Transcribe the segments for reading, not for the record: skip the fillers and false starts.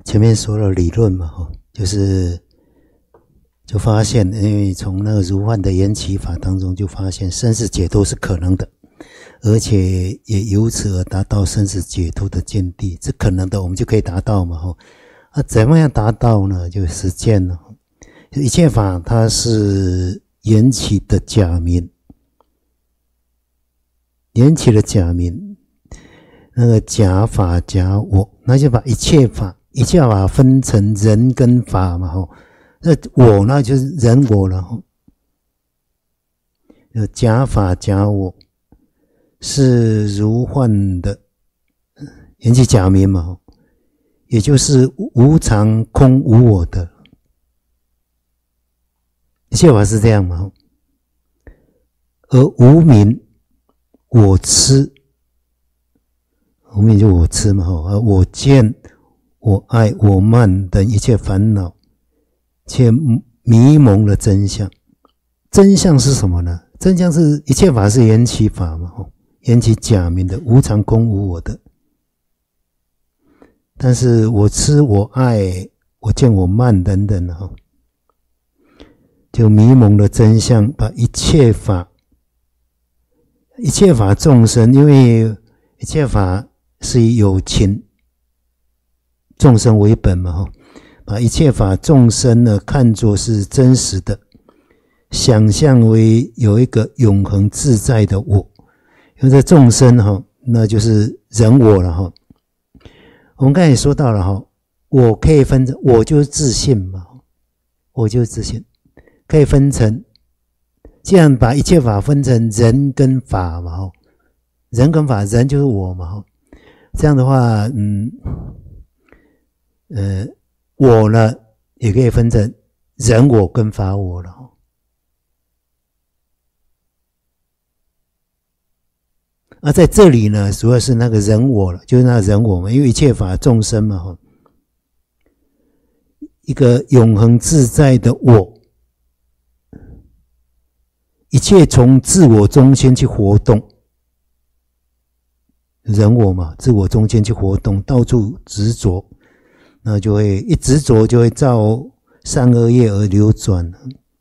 前面说了理论嘛，就发现，因为从那个如幻的缘起法当中就发现生死解脱是可能的，而且也由此而达到生死解脱的见地，是可能的，我们就可以达到嘛。怎么样达到呢？就实践了。一切法它是缘起的假名，缘起的假名，那个假法假我，那就把一切法分成人跟法嘛。那我呢就是人我了。假法假我是如幻的缘起假名嘛，也就是无常空无我的。一切法是这样嘛，而无明我痴，无明就我痴嘛，而我见我爱我慢等一切烦恼，且迷蒙了真相。真相是什么呢？真相是一切法是缘起法嘛，缘起假名的无常空无我的。但是我痴我爱我见我慢等等就迷蒙了真相，把一切法众生，因为一切法是以有情众生为本嘛，把一切法众生呢看作是真实的，想象为有一个永恒自在的我。因为这众生那就是人我了。我们刚才也说到了我可以分成，我就是自信嘛，我就是自信，可以分成，既然把一切法分成人跟法嘛，人跟法，人就是我嘛，这样的话我呢也可以分成人我跟法我了。在这里呢主要是那个人我了，就是那个人我嘛，因为一切法众生嘛，一个永恒自在的我，一切从自我中间去活动，人我嘛，自我中间去活动，到处执着，那就会一执着就会造善恶业而流转。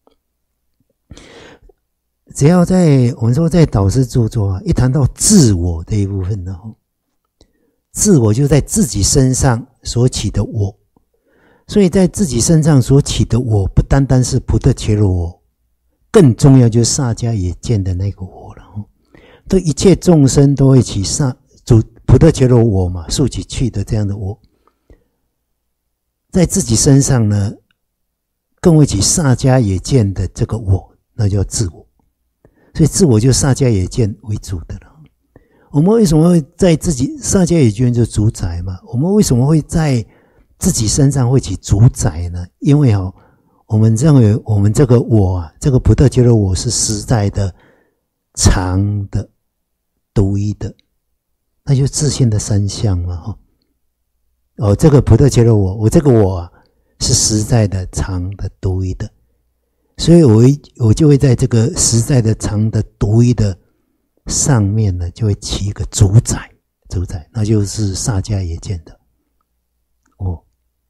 只要我们说在导师著作一谈到自我这一部分呢，自我就在自己身上所起的我，所以在自己身上所起的我，不单单是菩提伽罗我，更重要就是萨迦耶见的那个我了。对一切众生都会起菩提伽罗我嘛，竖起去的这样的我，在自己身上呢，更会起萨迦耶见的这个我，那叫自我。所以自我就萨迦耶见为主的了。我们为什么会在自己萨迦耶见就主宰嘛？我们为什么会在自己身上会起主宰呢？因为我们认为我们这个我这个菩提伽罗我是实在的、常的、独一的，那就是自性的三相嘛。这个菩提伽罗我这个我是实在的、常的、独一的。所以我就会在这个实在的常的独一的上面呢，就会起一个主宰，那就是萨迦耶见的我。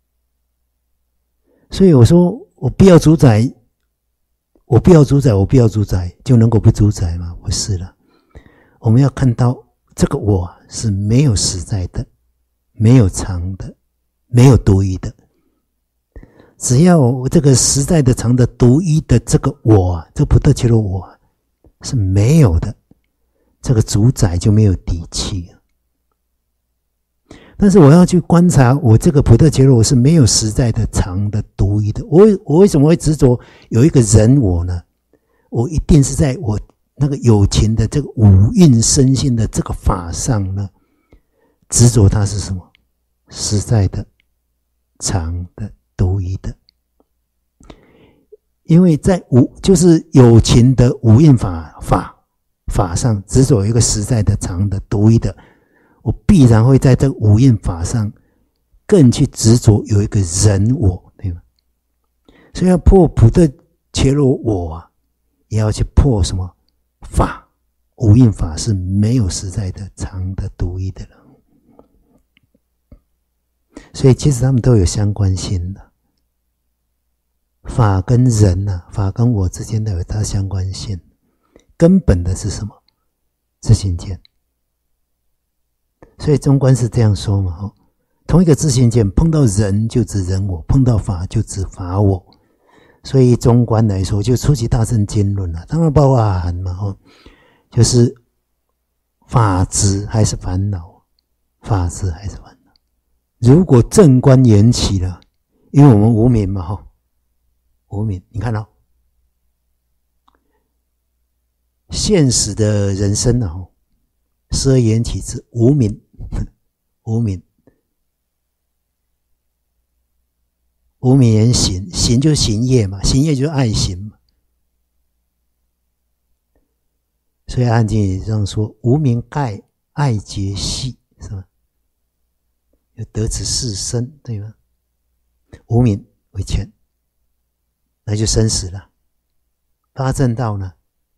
所以我说我不要主宰，就能够不主宰吗？不是了，我们要看到这个我是没有实在的，没有常的，没有独一的。只要这个实在的常的独一的这个我，这菩提伽罗我是没有的，这个主宰就没有底气了。但是我要去观察我这个菩提伽罗我是没有实在的常的独一的，我为什么会执着有一个人我呢？我一定是在我那个有情的这个五蕴身心的这个法上呢，执着它是什么？实在的常的独一的。因为在就是有情的五蕴法上执着有一个实在的常的独一的，我必然会在这个五蕴法上更去执着有一个人我，对吗？所以要破菩提伽罗我也要去破什么法？五蕴法是没有实在的常的独一的了。 所以其实他们都有相关性的。法跟人啊，法跟我之间都有它相关性。根本的是什么？自性见。所以中观是这样说嘛，同一个自性见，碰到人就指人我，碰到法就指法我。所以中观来说，就初级大乘经论啊，当然包含嘛，就是法执还是烦恼，法执还是烦恼。如果正观缘起了，因为我们无明嘛，无明，你看到现实的人生啊，12缘起之无明，无明，无明缘行，行就是行业嘛，行业就是爱行嘛。所以安经也这样说：无明盖爱结系，是吧？有得此事生，对吗？无明为前，那就生死了。八正道呢？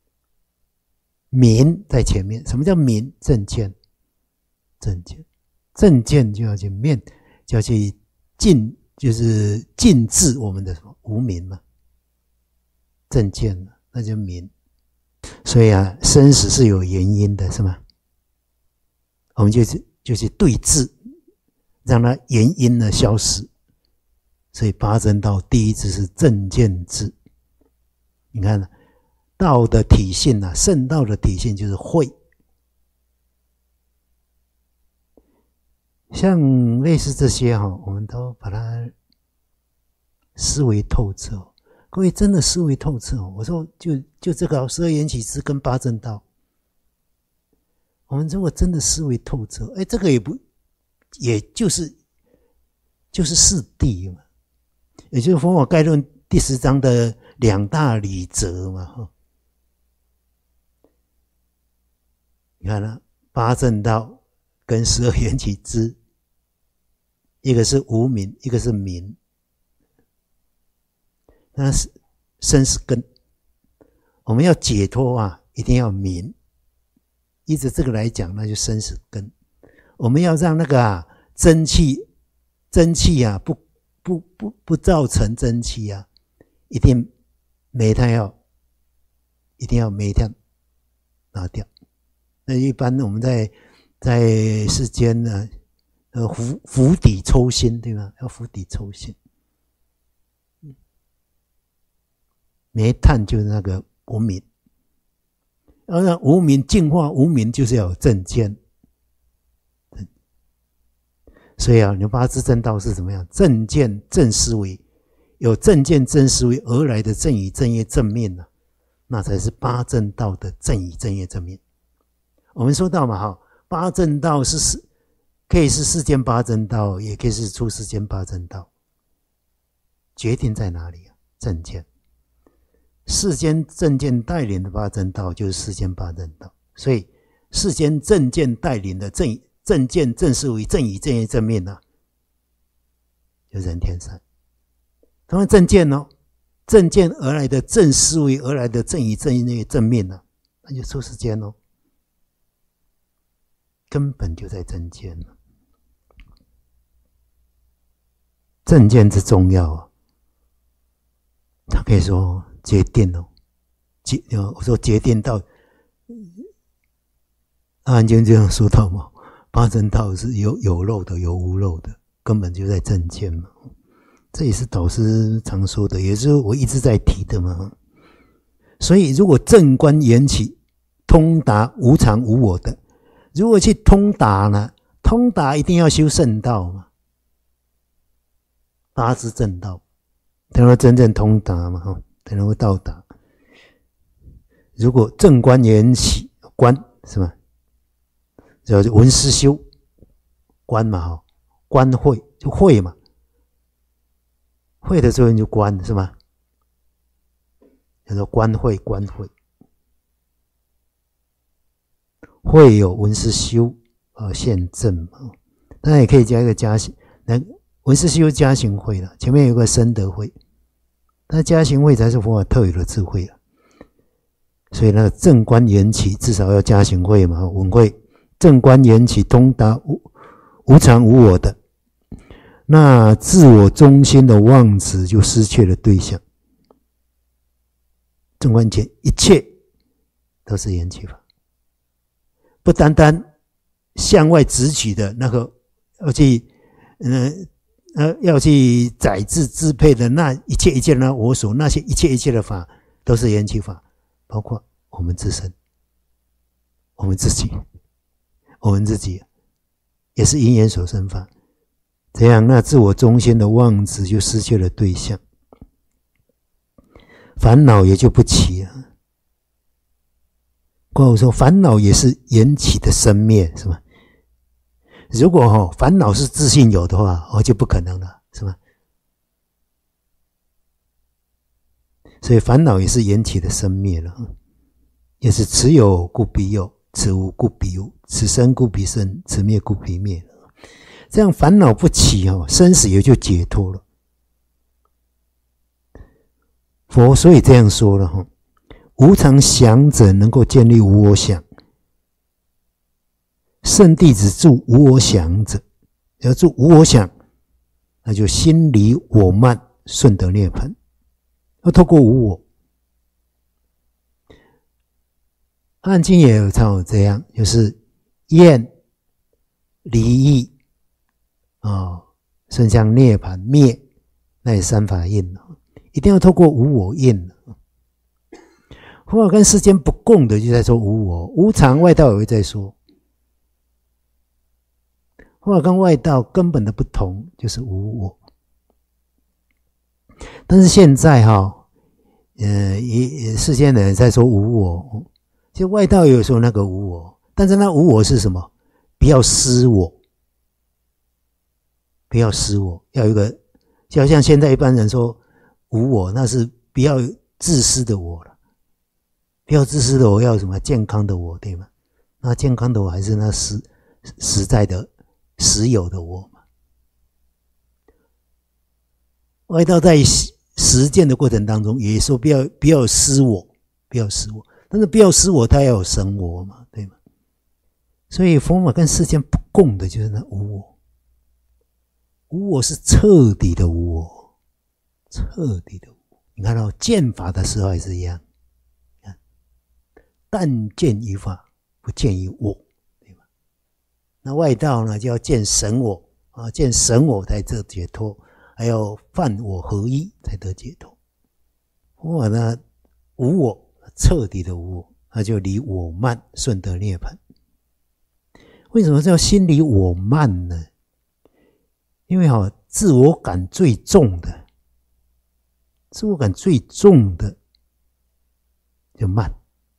明在前面。什么叫明？正见，正见，正见就要去面，就要去尽，就是尽治我们的无明嘛。正见嘛，那就明。所以啊，生死是有原因的，是吗？我们就去对治，让它原因呢消失。所以八正道第一支是正见智。你看道的体性啊，圣道的体性就是慧。像类似这些我们都把它思维透彻。各位真的思维透彻我说就这个12缘起支跟八正道，我们如果真的思维透彻，这个也就是四谛嘛，也就是佛法概论第10章的2大理则嘛。你看了八正道跟12缘起支，一个是无明，一个是明。那是生死根，我们要解脱啊，一定要明。依着这个来讲，那就生死根。我们要让那个真气啊，不造成真气啊，一定煤炭拿掉。那一般我们在世间呢，釜底抽薪，对吗？要釜底抽薪。煤炭就是那个无明，要让无明净化无明，就是要有正见。所以你八支正道是怎么样？正见正思维，有正见正思维而来的正语正业正面呢，那才是八正道的正语正业正面。我们说到嘛，八正道可以是世间八正道，也可以是出世间八正道，决定在哪里啊？正见。世间正见带领的八正道就是世间八正道，所以世间正见带领的正见正思维正语正业正面就人天三。同样正见正见而来的正思维而来的正语正业正面那就出世间根本就在正见正见之重要他可以说决定我说决定到安经这样说到嘛，八正道是有漏的有无漏的，根本就在正见嘛。这也是导师常说的，也是我一直在提的嘛。所以如果正观缘起通达无常无我的，如果去通达呢，通达一定要修圣道嘛，八支正道才能真正通达嘛，才能够到达。如果正观缘起观是吧？叫闻思修观嘛，观慧就慧嘛，慧的时候就观是吗？叫做观慧，观慧。慧有闻思修现正嘛，当然也可以加一个加行，闻思修加行慧了，前面有个深德慧，那加行慧才是佛法特有的智慧了。所以那个正观缘起至少要加行慧嘛，闻慧正观缘起通达无常无我的， 那自我中心的妄执就失去了对象。纵观前，一切都是缘起法，不单单向外直取的那个要去宰制支配的那一切一切的我所，那些一切一切的法都是缘起法，包括我们自身，我们自己也是因缘所生法。这样，那自我中心的妄执就失去了对象，烦恼也就不起了。关我说，烦恼也是缘起的生灭，是吧？如果烦恼是自性有的话，就不可能了，是吧？所以烦恼也是缘起的生灭了，也是此有故彼有，此无故彼无，此生故彼生，此灭故彼灭。这样烦恼不起，生死也就解脱了。佛所以这样说了，无常想者能够建立无我想，圣弟子住无我想者，要住无我想，那就心离我慢，顺得涅槃。要透过无我。汉经也有唱这样，就是厌离异顺向涅槃灭，那也三法印，一定要透过无我印。佛法跟世间不共的就在说无我，无常外道也会在说。佛法跟外道根本的不同就是无我。但是现在世间的人在说无我，就外道也有说那个无我，但是那无我是什么？不要失我，不要失我，要有一个，就好像现在一般人说无我，那是不要自私的我了，不要自私的我，要什么健康的我，对吗？那健康的我还是那实在的实有的我嘛。外道在实践的过程当中也说不要失我，不要失我，但是不要失我，它要有生我嘛，对吗？所以佛法跟世间不共的就是那无我。无我是彻底的无我，彻底的无我。你看到见法的时候还是一样，但见于法，不见于我，对吧？那外道呢，就要见神我见神我才得解脱，还要犯我合一才得解脱。佛法呢，无我，彻底的无我，那就离我慢，顺得涅槃。为什么叫心离我慢呢？因为自我感最重的，自我感最重的就慢，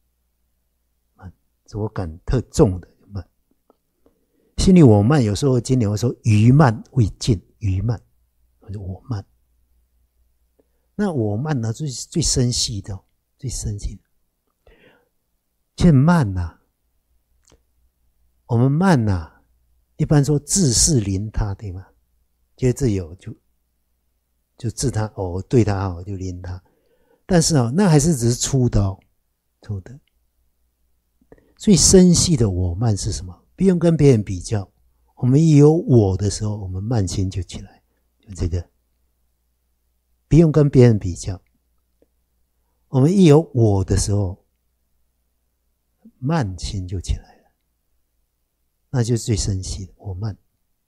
自我感特重的就慢。心里我慢，有时候经典会说愚慢未尽，愚慢，我慢。那我慢呢，最深细的，最深细的。其实慢我们慢一般说自是临他，对吗？觉得自己有就治他，对他好就临他，但是那还是只是粗的。最深细的我慢是什么？不用跟别人比较，我们一有我的时候，我们慢心就起来，就这个，不用跟别人比较，我们一有我的时候，慢心就起来了，那就是最深细的我慢。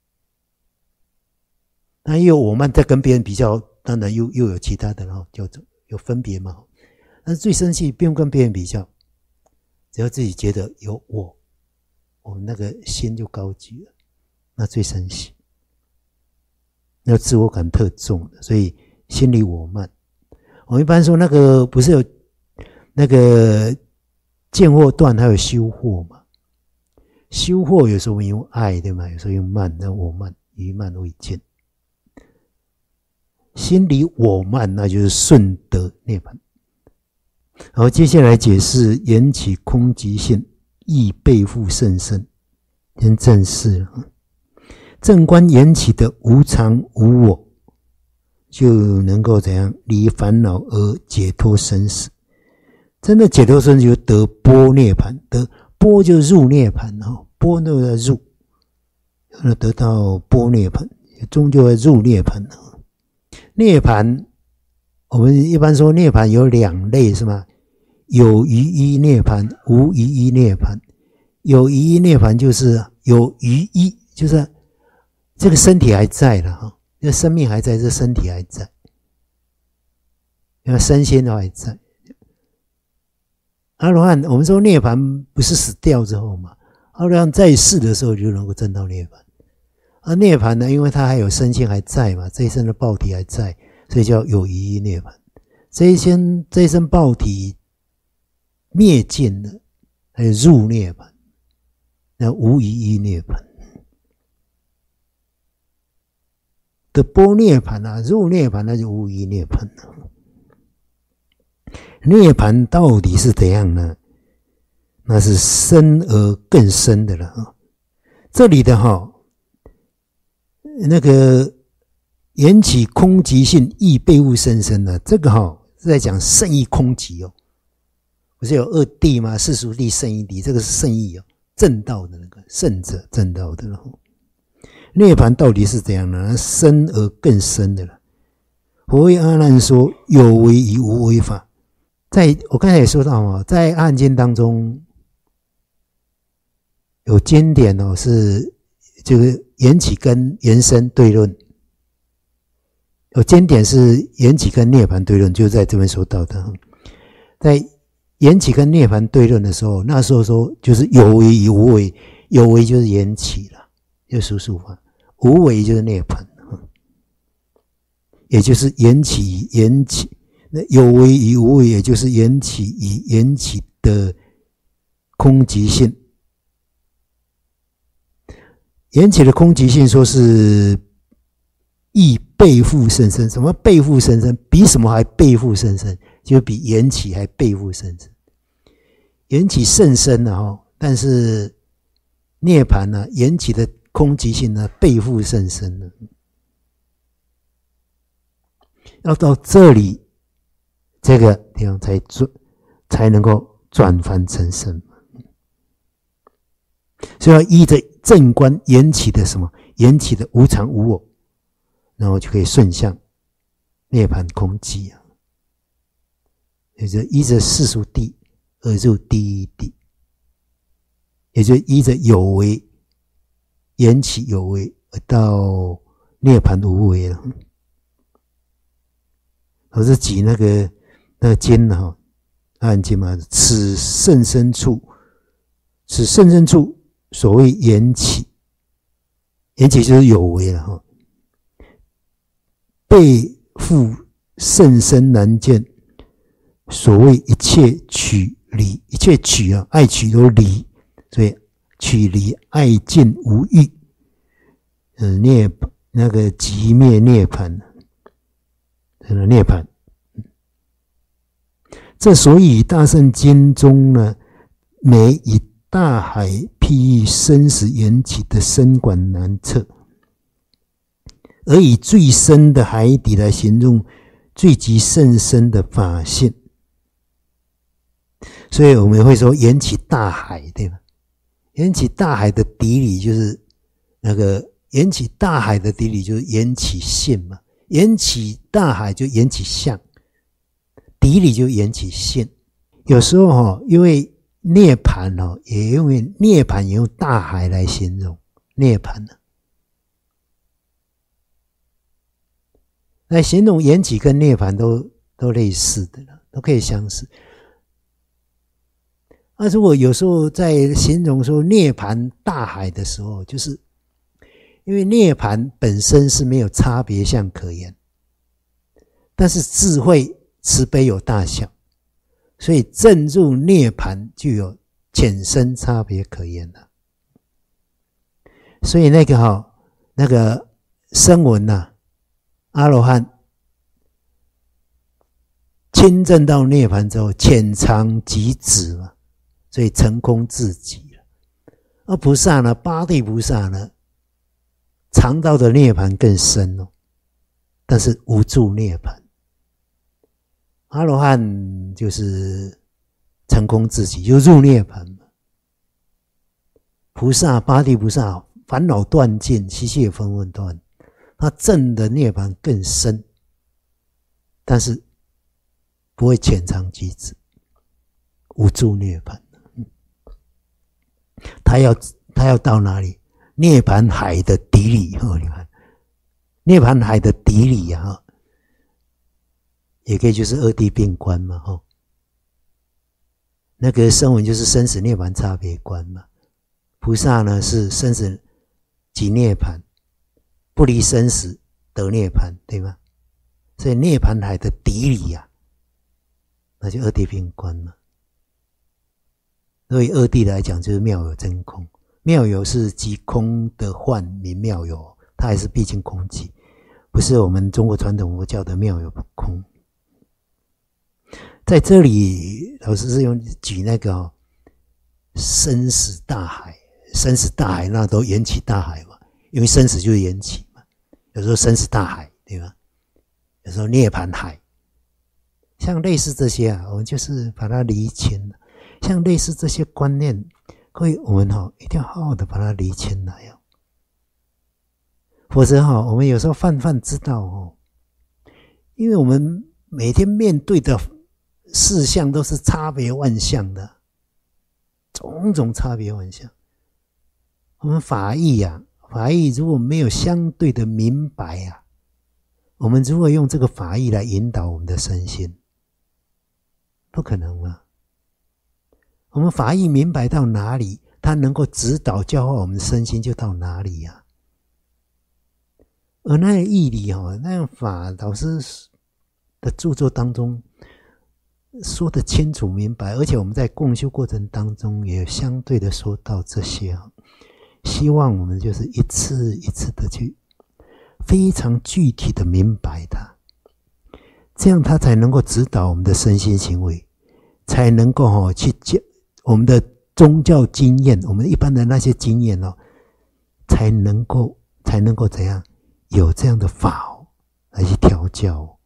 那又有我慢，再跟别人比较，当然又有其他的，然后就有分别嘛。但是最生气不用跟别人比较，只要自己觉得有我们那个心就高举了，那最生气。那自我感特重的，所以心里我慢。我们一般说那个不是有那个见惑断，还有修惑嘛？修惑有时候我们用爱，对吗？有时候用慢，那我慢，愚慢未尽。心里我慢，那就是顺得涅槃。好，接下来解释缘起空寂性，亦背负甚深。先正视了，正观缘起的无常无我，就能够怎样离烦恼而解脱生死。真的解脱生死就得般涅槃，得般就入涅槃，般那个入，得到般涅槃， 终究会入涅槃。涅槃，我们一般说涅槃有两类是吗？有余依涅槃，无余依涅槃。有余依涅槃就是有余依，就是这个身体还在了哈，这生命还在，这身体还在，因为身心都还在。阿罗汉，我们说涅槃不是死掉之后嘛？阿罗汉在世的时候就能够证到涅槃。而涅槃呢，因为它还有身心还在嘛，这一生的报体还在，所以叫有余依涅槃。这一生报体灭尽了，还有入涅槃，那无余依涅槃。的波涅槃啊，入涅槃那就无余依涅槃了。涅槃到底是怎样呢？那是深而更深的了。这里的那个缘起空寂性亦被物生生呢，这个是在讲圣义空寂哦。不是有二谛吗？世俗谛、圣义谛，这个是圣义哦，正道的那个圣者，正道的了。涅槃到底是怎样呢？深而更深的了。佛为阿难说有为与无为法。我刚才也说到在《阿含经》当中有经典是这个缘起跟缘生对论，有经典是缘起跟涅槃对论，就在这边说到的。在缘起跟涅槃对论的时候，那时候说就是有为与无为，有为就是缘起了，就是数数法，无为就是涅槃，也就是缘起那有为与无为，也就是缘起与缘起的空寂性。缘起的空寂性说是亦背负生生。什么背负生生？比什么还背负生生？就比缘起还背负生生。缘起甚深了但是涅槃呢，缘起的空寂性呢，背负甚深了。要到这里这个地方才能够转凡成圣，所以要依着正观缘起的什么？缘起的无常无我，然后就可以顺向涅槃空寂啊。也就依着世俗谛而入第一谛，也就依着有为缘起有为而到涅槃无为了。我是举那个经阿含经嘛，此甚深处所谓缘起，缘起就是有为了背负甚深难见，所谓一切取离，一切取爱取都离，所以取离爱尽无欲，那个寂灭涅槃，涅槃。这所以大乘经中呢，每以大海譬喻生死缘起的深广难测，而以最深的海底来形容最极甚深的法性。所以我们会说缘起大海，对吧？缘起大海的底里就是那个缘起大海的底里就是缘起性嘛，缘起大海就缘起相，底里就缘起性。有时候因为涅槃也因为涅槃也用大海来形容涅槃来形容缘起跟涅槃都类似的了，都可以相似。如果有时候在形容说涅槃大海的时候，就是因为涅槃本身是没有差别相可言，但是智慧慈悲有大小，所以证入涅槃就有浅深差别可言了。所以那个声闻阿罗汉亲证到涅槃之后，浅尝即止嘛，所以成空自己了。而菩萨呢，八地菩萨呢，尝到的涅槃更深但是无住涅槃。阿罗汉就是成空自己，就入涅槃嘛。菩萨八地菩萨烦恼断尽，习气也纷纷断， 它证的涅槃更深，但是不会潜藏机制，无助涅槃。他要到哪里？涅槃海的底里，你看，涅槃海的底里啊，也可以就是二谛并观嘛，那个声闻就是生死涅槃差别观嘛，菩萨呢是生死即涅槃，不离生死得涅槃，对吗？所以涅槃海的底里啊，那就二谛并观嘛。对于二谛来讲，就是妙有真空。妙有是即空的幻名妙有，它还是毕竟空寂，不是我们中国传统佛教的妙有不空。在这里，老师是用举那个生死大海，生死大海那都缘起大海嘛，因为生死就是缘起嘛。有时候生死大海，对吧？有时候涅槃海，像类似这些啊，我们就是把它厘清了。像类似这些观念，各位我们一定要好好的把它厘清来，否则我们有时候泛知道因为我们每天面对的事项都是差别万象的，种种差别万象。我们法义如果没有相对的明白我们如何用这个法义来引导我们的身心？不可能嘛。我们法义明白到哪里，它能够指导教化我们的身心就到哪里而那个义理那样法，老师的著作当中说得清楚明白，而且我们在共修过程当中也相对的说到这些希望我们就是一次一次的去非常具体的明白它，这样它才能够指导我们的身心行为，才能够去讲我们的宗教经验，我们一般的那些经验才能够怎样有这样的法来去调教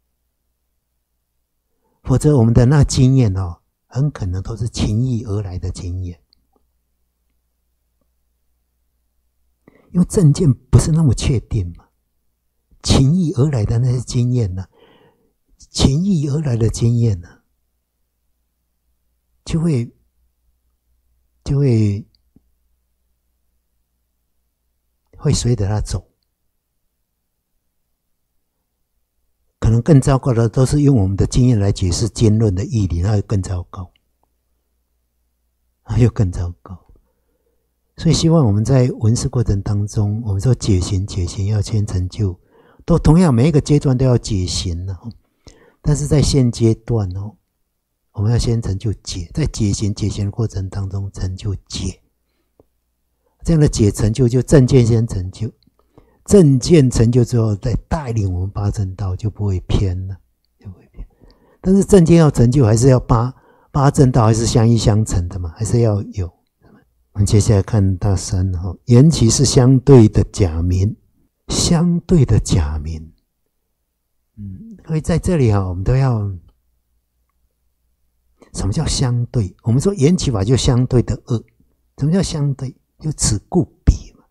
否则我们的那经验很可能都是情意而来的经验，因为正见不是那么确定嘛，情意而来的那些经验情意而来的经验就会随着他走。可能更糟糕的都是用我们的经验来解释经论的义理，那就更糟糕，又更糟糕。所以希望我们在闻思过程当中，我们说解行要先成就，都同样每一个阶段都要解行但是在现阶段我们要先成就解，在解行的过程当中成就解，这样的解成就正见先成就，正见成就之后再带领我们八正道就不会偏了，但是正见要成就还是要八正道还是相依相成的嘛，还是要有。我们接下来看大三缘起是相对的假名，相对的假名所以在这里我们都要什么叫相对？我们说缘起法就相对的恶，什么叫相对？就此故彼嘛，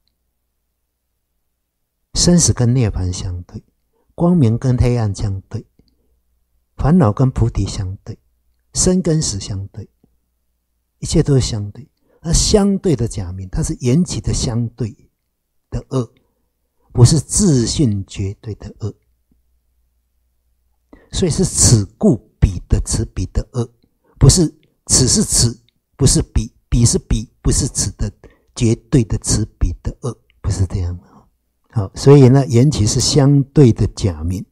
生死跟涅槃相对，光明跟黑暗相对，烦恼跟菩提相对，生跟死相对，一切都是相对。那相对的假名，它是缘起的相对的恶，不是自性绝对的恶，所以是此故彼的此彼的恶，不是此是此，不是彼，彼是彼，不是此的绝对的此彼的恶，不是这样的。好，所以呢，缘起是相对的假名。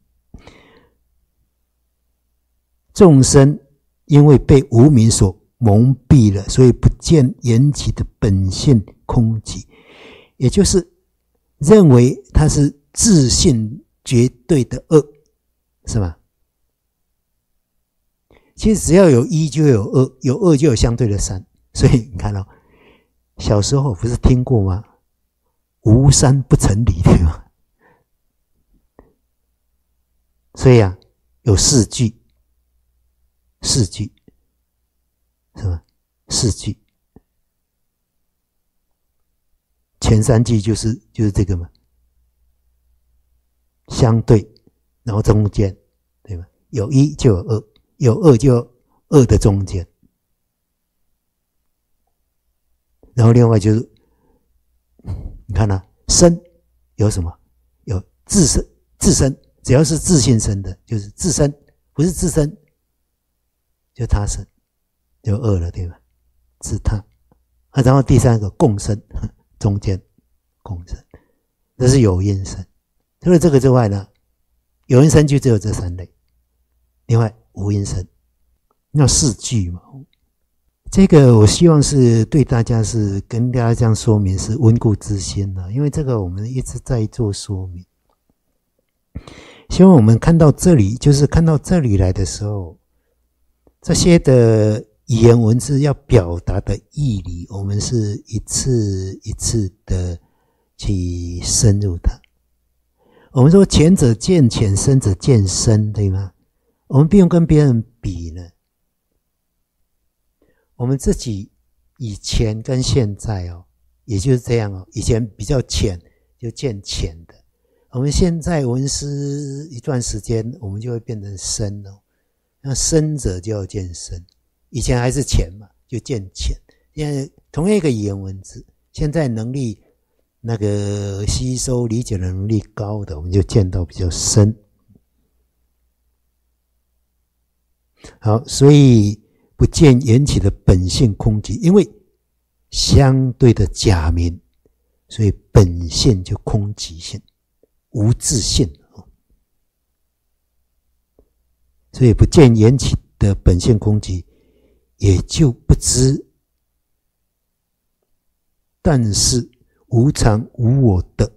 众生因为被无明所蒙蔽了，所以不见缘起的本性空寂，也就是认为它是自性绝对的恶，是吧？其实只要有一就有二，有二就有相对的三，所以你看小时候不是听过吗？无三不成理，对吗？所以有四句是吧？四句，前三句就是这个嘛。 相对，然后中间，对吧？有一就有二，有二就有二的中间。然后另外就是，你看啊，身有什么？有自身，自身只要是自性身的，就是自身，不是自身，就他身，就二了，对吧？自他。然后第三个共生，中间共生，这是有因身。除了这个之外呢，有因身就只有这三类，另外无因身，那四句嘛。这个我希望是对大家是跟大家这样说明，是温故知新的，因为这个我们一直在做说明。希望我们看到这里，就是看到这里来的时候，这些的语言文字要表达的义理，我们是一次一次的去深入它。我们说前者见浅，深者见深，对吗？我们不用跟别人比呢。我们自己以前跟现在也就是这样以前比较浅，就见浅的。我们现在闻思一段时间，我们就会变成深那深者就要见深，以前还是浅嘛，就见浅。现在同样一个语言文字，现在能力那个吸收理解的能力高的，我们就见到比较深。好，所以不见缘起的本性空寂，因为相对的假名，所以本性就空寂性，无自性。所以不见缘起的本性空寂，也就不知，但是无常无我的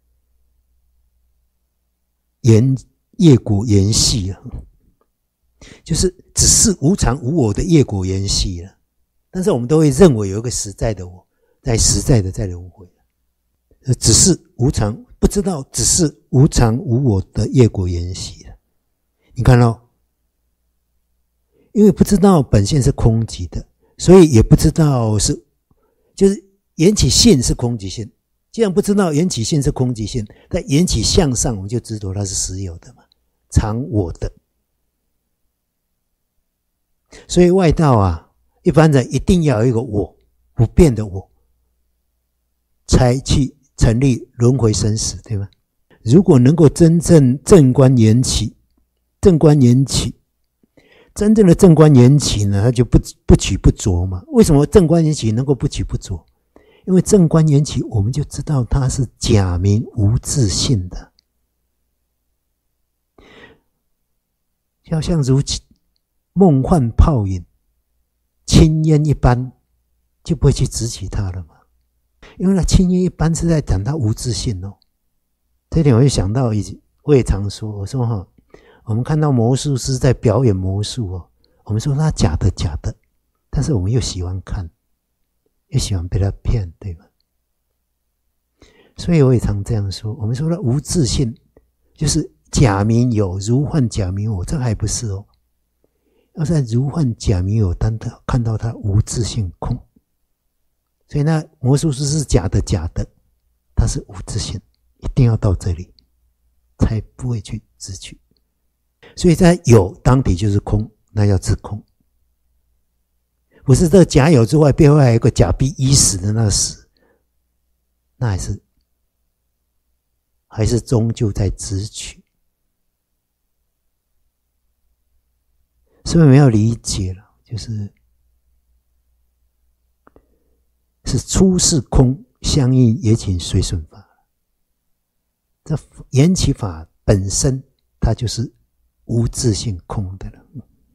业果缘系就是只是无常无我的业果缘系了。但是我们都会认为有一个实在的我，在实在的在轮回，只是无常，不知道只是无常无我的业果缘系了。你看因为不知道本性是空寂的，所以也不知道就是缘起性是空寂性。既然不知道缘起性是空寂性，在缘起相上我们就知道它是实有的嘛，常我的。所以外道一般人一定要有一个我，不变的我，才去成立轮回生死，对吗？如果能够真正正观缘起，真正的正观缘起呢，它就不取不着嘛。为什么正观缘起能够不取不着？因为正观缘起，我们就知道它是假名无自性的，要像如梦幻泡影、轻烟一般，就不会去执起它了嘛。因为那轻烟一般是在讲它无自性这点我就想到，我也常说，我说我们看到魔术师在表演魔术我们说他假的，但是我们又喜欢看，又喜欢被他骗，对吧？所以我也常这样说，我们说的无自性，就是假名有，如幻假名有，这还不是要在如幻假名有，但看到它无自性空。所以那魔术师是假的，它是无自性，一定要到这里才不会去执取。所以在有当体就是空，那要自空，不是这个假有之外，背后还有一个假必依死的那个死，那还是终究在执取。所以我们要理解了，是出世空相应也请随顺法。这缘起法本身它就是无自性空的了。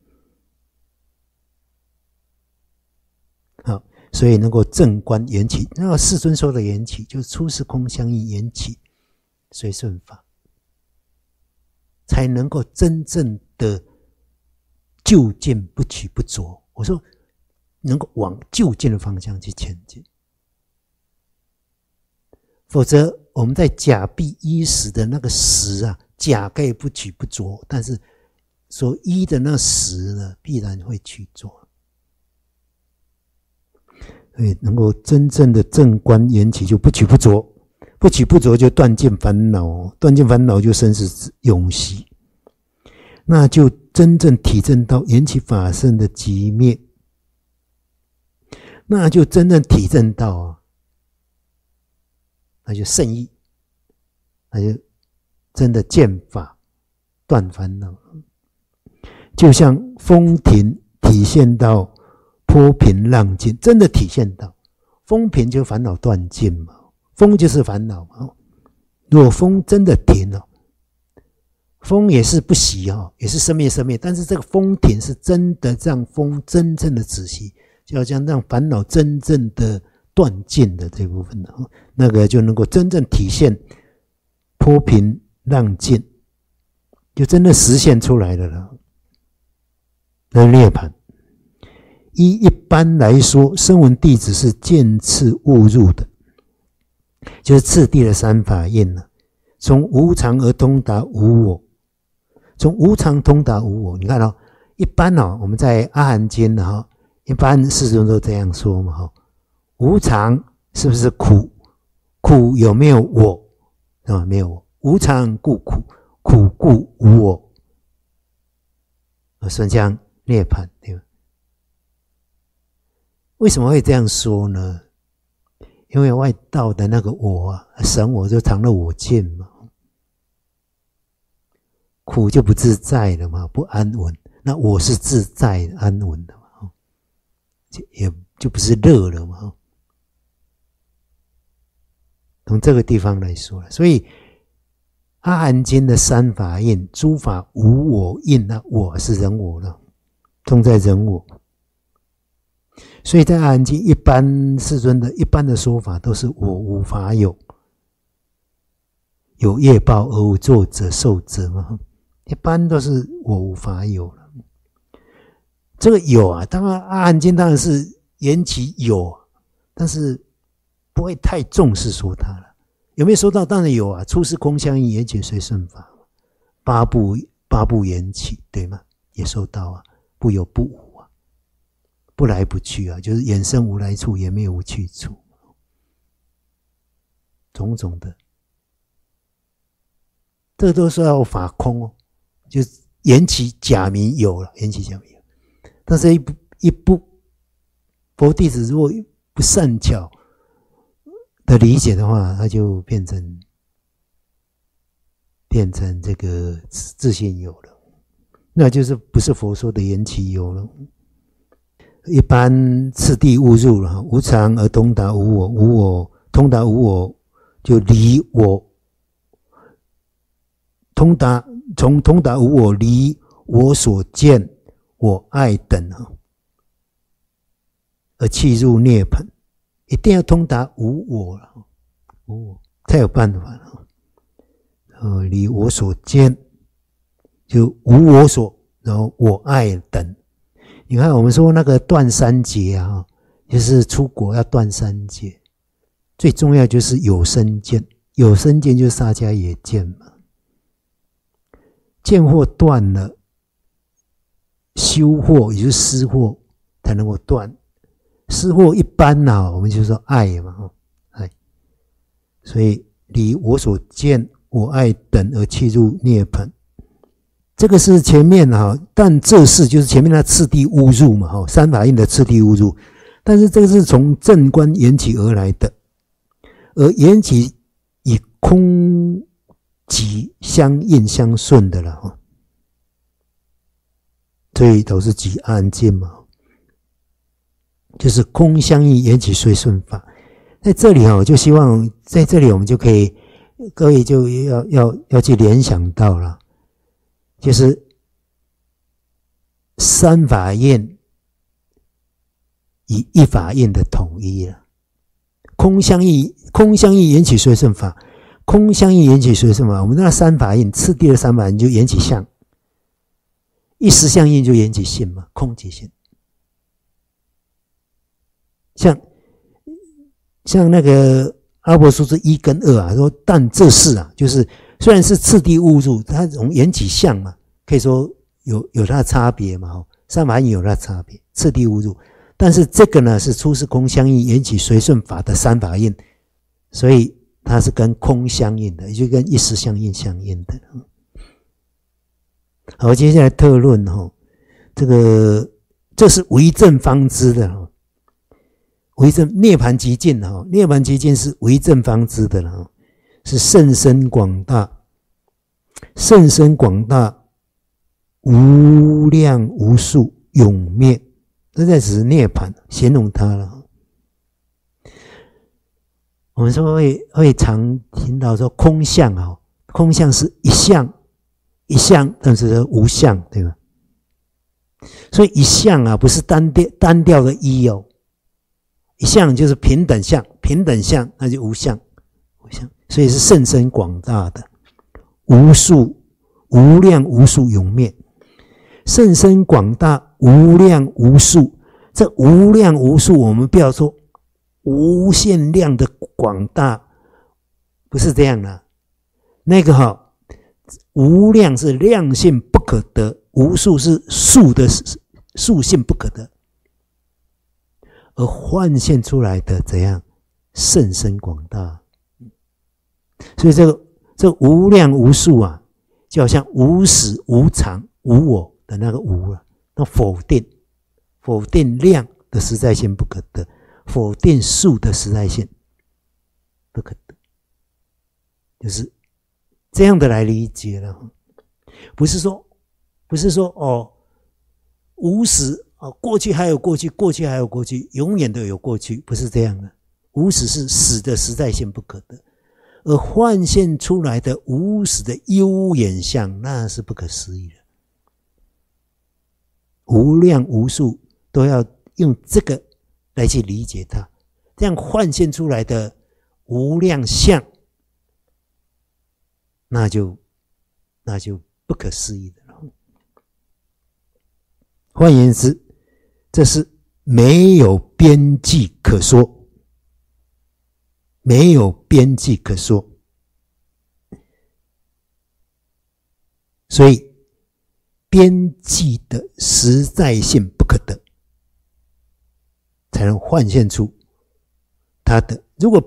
好，所以能够正观缘起，那个世尊说的缘起就是出世空相应缘起随顺法，才能够真正的就近不取不着。我说能够往就近的方向去前进，否则我们在假必依死的那个死假可以不取不着，但是所依的那死呢，必然会去着。所以能够真正的正观缘起，就不取不着， 不取不着就断尽烦恼，断尽烦恼就生死永息，那就真正体证到缘起法身的寂灭，那就真正体证到那就圣意，那就真的见法断烦恼，就像风停体现到波平浪静，真的体现到风平就烦恼断尽嘛，风就是烦恼嘛。如果风真的停了，风也是不息也是生灭，但是这个风停是真的让风真正的止息，就好像让烦恼真正的断尽的这部分，那个就能够真正体现波平浪静，就真的实现出来了啦。那涅槃一般来说，声闻弟子是渐次悟入的，就是次第的三法印了，从无常而通达无我，从无常通达无我。你看一般我们在阿含经一般世尊都这样说嘛，无常是不是苦？苦有没有我？没有我。无常故苦，苦故无我。顺向涅槃，对吧？为什么会这样说呢？因为外道的那个我神我就藏了我见嘛，苦就不自在了嘛，不安稳。那我是自在安稳的嘛，也就不是乐了嘛。从这个地方来说了，所以阿含经的三法印，诸法无我印，那我是人我了，通在人我。所以在阿含经一般世尊的一般的说法都是我无法有，有业报而无作者受者嘛，一般都是我无法有了。这个有当然阿含经当然是言其有，但是不会太重视说它了。有没有说到？当然有出世空相应缘起随顺法，八部缘起，对吗？也说到不有不无不来不去就是衍生无来处，也没有无去处，种种的，这都是要法空就是缘起假名有了，缘起假名有，但是一部佛弟子如果不善巧的理解的话，它就变成这个自性有了，那就是不是佛说的缘起有了。一般次第悟入了，无常而通达无我，无我通达无我就离我，从通达无我离我所见我爱等而契入涅槃，一定要通达无我了，无我才有办法了。离我所见就无我所，然后我爱等。你看我们说那个断三结就是出国要断三结，最重要就是有生见，有生见就是萨迦耶见嘛。见惑断了，修惑也就是思惑才能够断。思惑一般我们就说爱嘛，爱。所以离我所见我爱等而契入涅槃。这个是前面但这是就是前面那次第悟入嘛，三法印的次第悟入，但是这个是从正观缘起而来的，而缘起以空即相应相顺的了，所以都是即阿含经嘛，就是空相应缘起随顺法。在这里就希望在这里我们就可以，各位就要去联想到了。就是三法印以一法印的统一了，空相应缘起随顺法，空相应缘起随顺法。我们那三法印次第的三法印就缘起相，一时相应就缘起性嘛，空即性。像那个阿婆数字1跟2说，但这是就是虽然是次第悟入，它从缘起相嘛，可以说有它的差别嘛，三法印有它的差别，次第悟入。但是这个呢是出世空相应缘起随顺法的三法印，所以它是跟空相应的，也就跟一时相应相应的。好，接下来特论这是唯正方知的唯正涅槃极尽涅槃极尽是唯正方知的是甚深广大，甚深广大，无量无数，永灭。这在指涅槃，形容它了。我们说会常听到说空相空相是一相一相，但是无相，对吧？所以一相不是单调的一一相就是平等相，平等相那就无相，无相，所以是甚深广大的，无数无量无数永灭，甚深广大，无量无数。这无量无数，我们不要说无限量的广大，不是这样的。那个无量是量性不可得，无数是数的数性不可得，而幻现出来的怎样甚深广大。所以这无量无数就好像无始无常无我的那个无那否定量的实在性不可得，否定数的实在性不可得，就是这样的来理解了。不是说无始过去还有过去，过去还有过去，永远都有过去，不是这样的。无始是始的实在性不可得，而幻现出来的无始的悠远相，那是不可思议的。无量无数都要用这个来去理解它，这样幻现出来的无量相，那就不可思议的了。换言之，这是没有边际可说，没有边际可说。所以边际的实在性不可得，才能幻现出它的。如果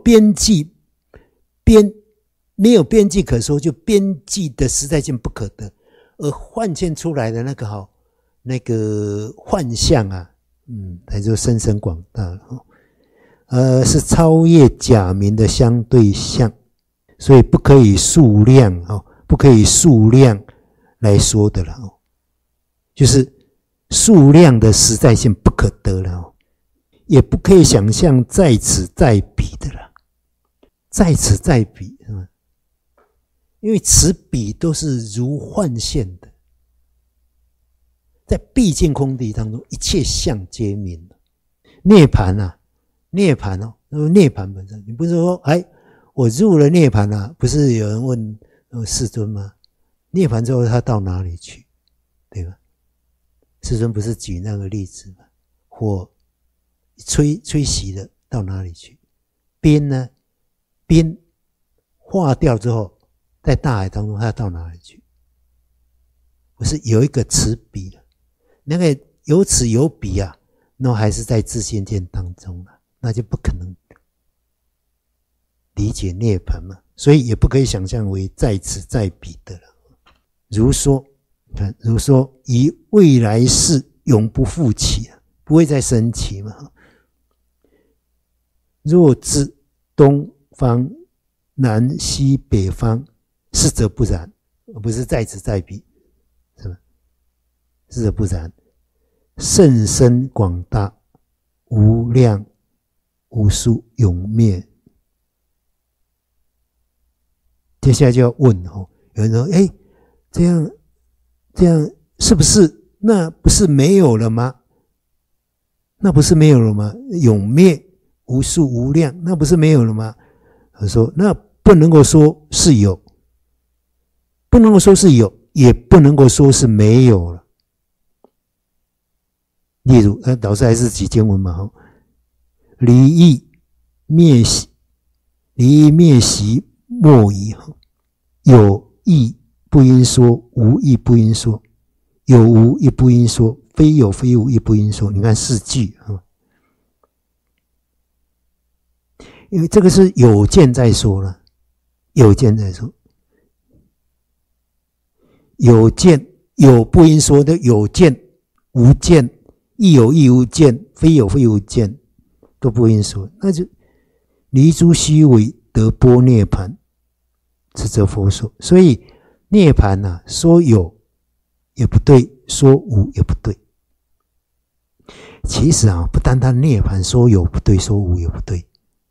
没有边际可说，就边际的实在性不可得，而幻现出来的那个幻象它就深深广大了是超越假名的相对象，所以不可以数量不可以数量来说的了就是数量的实在性不可得了也不可以想象在此在彼的了。在此在彼是吧？因为此彼都是如幻现的，在毕竟空地当中，一切相皆明。涅槃涅槃涅槃本身，你不是说我入了涅槃不是有人问世尊吗？涅槃之后他到哪里去？对吧？世尊不是举那个例子吗？火吹熄了到哪里去？冰呢？冰化掉之后，在大海当中它到哪里去？不是有一个此彼的，那个有此有彼那还是在自性见当中那就不可能理解涅槃嘛，所以也不可以想象为在此在彼的了。如说以未来世永不复起不会再升起嘛。若知东方南西北方，是则不然，而不是在此在彼，是吧？是则不然，甚深广大，无量无数，永灭。接下来就要问有人说这样是不是那不是没有了吗？那不是没有了吗？永灭无数无量，那不是没有了吗？他说那不能够说是有，不能够说是有，也不能够说是没有了。例如老师还是举经文嘛离异灭息莫疑，有义不应说，无义不应说，有无亦不应说，非有非无亦不应说。你看四句因为这个是有见在说了， 有见来说，有见有不应说的有见无见，亦有亦无见，非有非无见，都不应说。那就离诸虚伪，得般涅盘，此则佛说。所以涅盘啊，说有也不对，说无也不对。其实啊，不单单涅盘说有不对，说无也不对。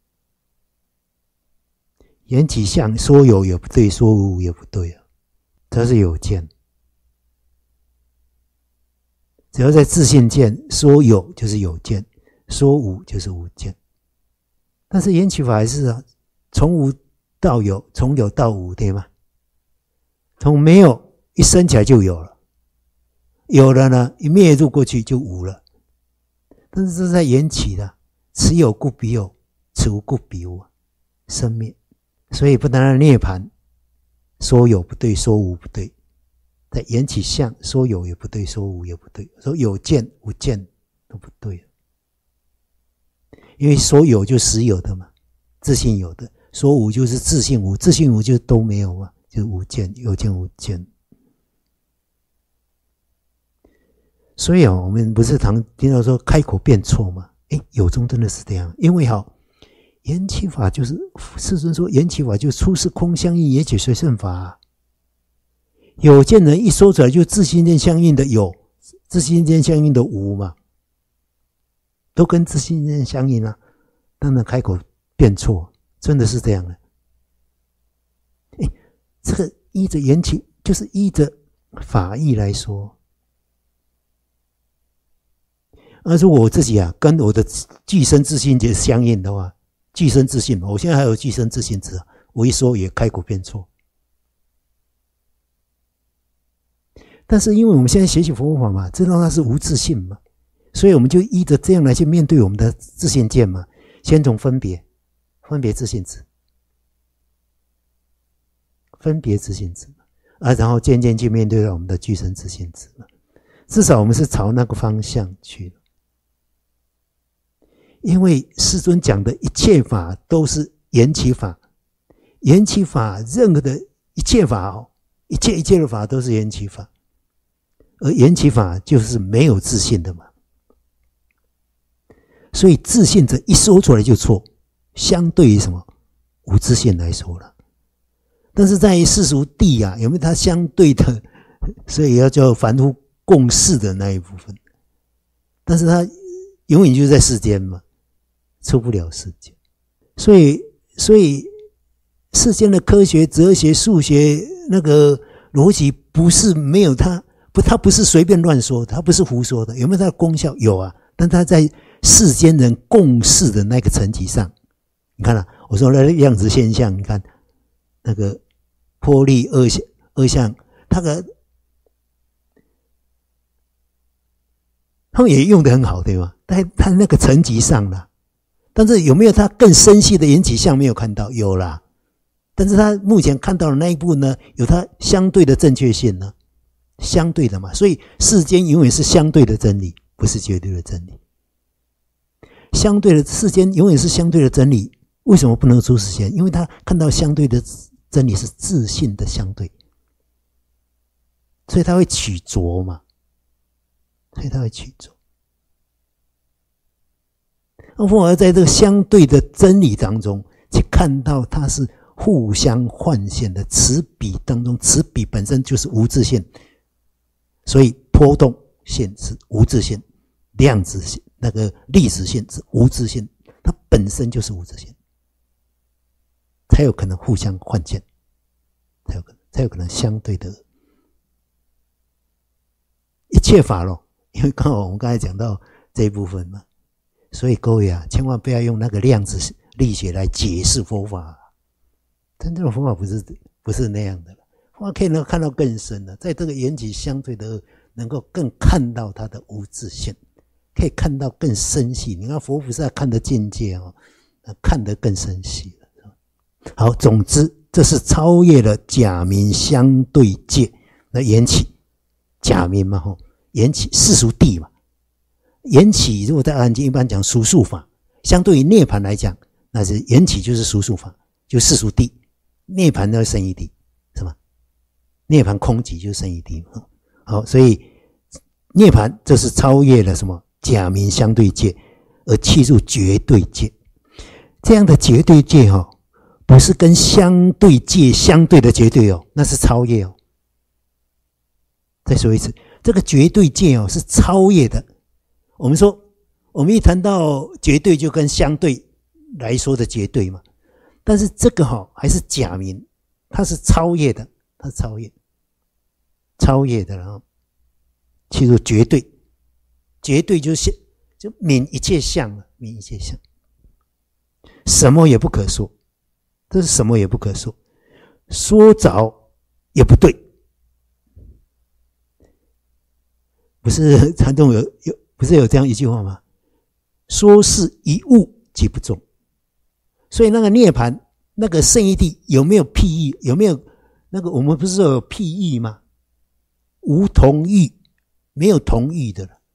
缘起相说有也不对，说无也不对啊，这是有见。只要在自性见，说有就是有见，说无就是无见。但是缘起法还是啊，从无到有，从有到无，对吗？从没有一升起来就有了，有了呢，一灭入过去就无了。但是这是在缘起的，此有故彼有，此无故彼无，生灭。所以不单单涅槃，说有不对，说无不对。在缘起相，说有也不对，说无也不对，说有见无见都不对。因为说有就实有的嘛，自性有的；说无就是自性无，自性无就都没有嘛，就是无见，有见无见。所以我们不是常听到说开口便错吗？有中真的是这样，因为缘起法就是世尊说，缘起法就出世空相应，缘起随顺法。有见人一说出来，就自性见相应的有，自性见相应的无嘛，都跟自性见相应啊。当然开口辩错，真的是这样的。这个依着缘起，就是依着法义来说。如果我自己跟我的具身自性觉相应的话，具身自性，我现在还有具身自性值，我一说也开口辩错。但是因为我们现在学习佛法嘛，知道它是无自性嘛，所以我们就依着这样来去面对我们的自性见嘛。先从分别自性值，分别自性值然后渐渐去面对到我们的具身自性值嘛。至少我们是朝那个方向去的。因为世尊讲的一切法都是缘起法，缘起法任何的一切法一切的法都是缘起法，而缘起法就是没有自性的嘛。所以自性者一说出来就错，相对于什么无自性来说了。但是在于世俗谛有没有它相对的，所以要叫凡夫共事的那一部分。但是它永远就是在世间嘛，出不了世间。所以世间的科学、哲学、数学那个逻辑不是没有它不是随便乱说，它不是胡说的。有没有它的功效？有啊，但它在世间人共事的那个层级上，你看我说那个量子现象，你看那个波粒二象，他们也用得很好，对吗？在他那个层级上了，但是有没有他更深细的缘起相没有看到？有啦，但是他目前看到的那一步呢，有他相对的正确性呢，相对的嘛。所以世间永远是相对的真理，不是绝对的真理。相对的世间永远是相对的真理，为什么不能出世间？因为他看到相对的真理是自性的相对，所以他会取着嘛，反而在这个相对的真理当中去看到它是互相换现的，此彼当中，此彼本身就是无自性，所以波动性是无自性，量子性那个粒子性是无自性，它本身就是无自性，才有可能互相换现，才有可能相对的一切法咯。因为刚好我们刚才讲到这一部分嘛，所以各位千万不要用那个量子力学来解释佛法，真正的佛法不是那样的了。佛法可以能看到更深的，在这个缘起相对的能够更看到它的无自性，可以看到更深细。你看佛菩萨看的境界看得更深细了。好，总之这是超越了假名相对界那缘起，假名嘛缘起世俗谛嘛。缘起如果在阿含经一般讲俗数法，相对于涅槃来讲，那是缘起就是俗数法，就世俗谛， 涅槃的生一地，是吗？涅槃空寂就是生一地。好，所以涅槃这是超越了什么假名相对界，而契入绝对界。这样的绝对界不是跟相对界相对的绝对那是超越再说一次，这个绝对界是超越的。我们说，我们一谈到绝对，就跟相对来说的绝对嘛。但是这个还是假名，它是超越的，它是超越的，然后契入绝对，绝对就泯一切相了，泯一切相，什么也不可说，这是什么也不可说，说着也不对。不是禅宗不是有这样一句话吗？说是一物即不中。所以那个涅槃，那个圣义地有没有譬喻？有没有那个我们不是有譬喻吗？无同喻，没有同喻的了。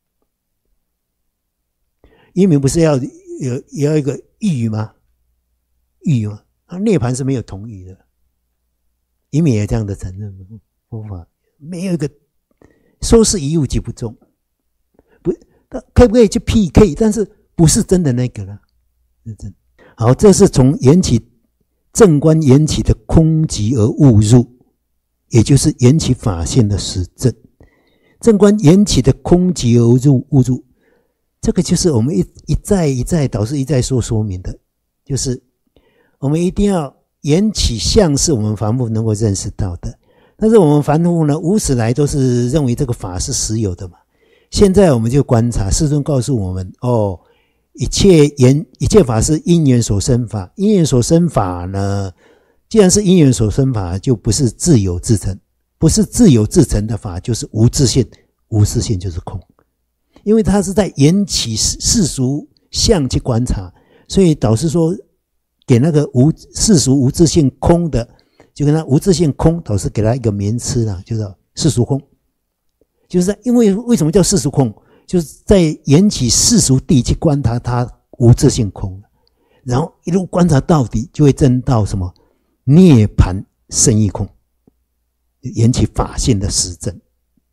因为不是要一个喻吗？喻吗？涅槃是没有同喻的。因为也这样的承认佛法没有一个说是一物即不中，不，可不可以去 PK？ 但是不是真的那个了，是真的。好，这是从正观缘起的空寂而悟入，也就是缘起法性的实证。正观缘起的空寂而悟入，这个就是我们一再导师一再说明的，就是我们一定要缘起相是我们凡夫能够认识到的。但是我们凡夫呢，无始来都是认为这个法是实有的嘛。现在我们就观察，世尊告诉我们，一切法是因缘所生法，因缘所生法呢，既然是因缘所生法，就不是自有自成，不是自有自成的法，就是无自性，无自性就是空。因为它是在缘起世俗相去观察，所以导师说给那个世俗无自性空的，就跟他无自性空，导师给他一个名词啦，就叫世俗空。就是因为什么叫世俗空？就是在缘起世俗地去观察它无自性空，然后一路观察到底，就会证到什么涅槃生义空，缘起法性的实证。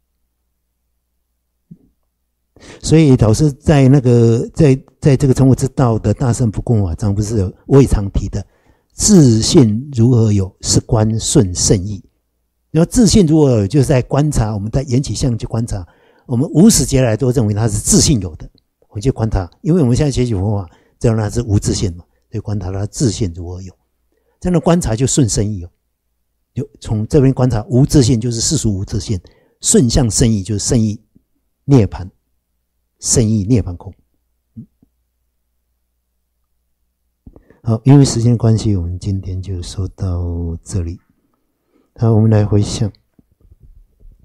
所以导师在那个在这个从我之道的大乘不共法章，不是我也常提的，自性如何有，是观顺圣义。然后自性如何有，就是在观察，我们在缘起相去观察，我们无始劫来都认为它是自性有的，我们去观察，因为我们现在学习佛法，知道它是无自性嘛，所以观察它自性如何有，这样的观察就顺圣义就从这边观察无自性就是世俗无自性，顺向圣义就是圣义涅槃，圣义涅槃空。好，因为时间关系，我们今天就说到这里。好，我们来回向。